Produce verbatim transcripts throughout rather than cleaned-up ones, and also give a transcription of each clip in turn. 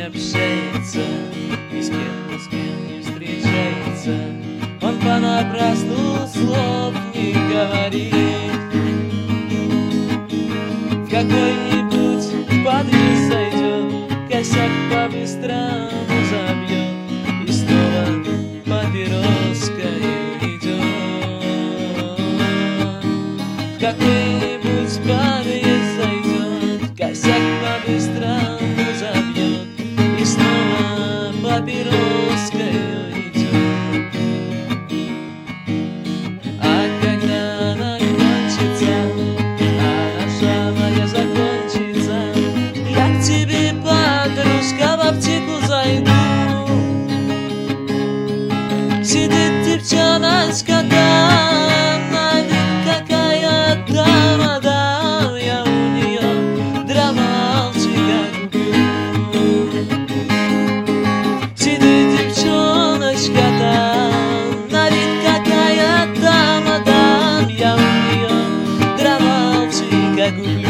общается, ни с кем, ни с кем не встречается. Он понапрасну слов не говорит. В какой-нибудь подъезд зайдет, косяк по-быстрому забьет и снова папироской идет. В какой-нибудь подъезд зайдет, косяк по-быстрому забьет и снова папироской идет. А когда она кончится, а наша моя закончится, я к тебе, подружка, в аптеку зайду. Сидит девчоночка там, на вид какая дама, да, я у нее драмалчика куплю. Сидит девчоночка там, на вид какая дама, да, я у нее драмалчика куплю.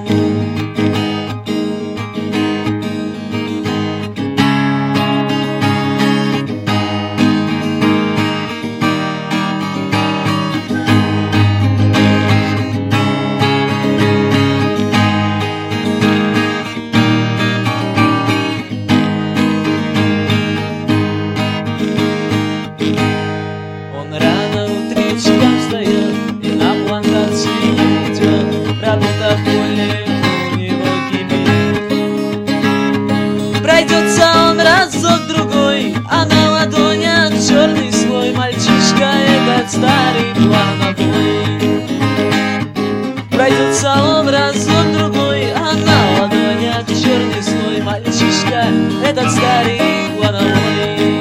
Работа в поле у него кипит. Пройдется он разок-другой, а на ладонях черный слой. Мальчишка этот старый плановой. Пройдется он разок-другой, а на ладонях черный слой. Мальчишка этот старый плановой.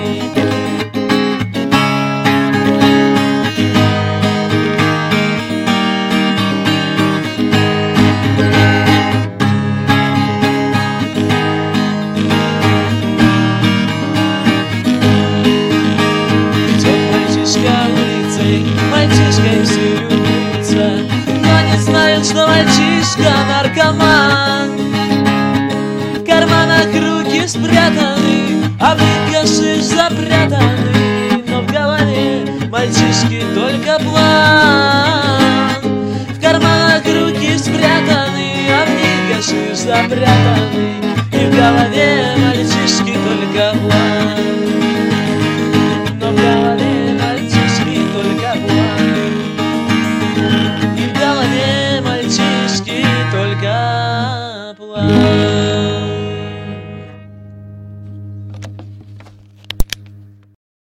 Мальчишкой все любуются, но не знают, что мальчишка наркоман. В карманах руки спрятаны, а выкашишь запрятаны, но в голове мальчишки только план. В карманах руки спрятаны, а выкашишь запрятаны, и в голове мальчишки только план.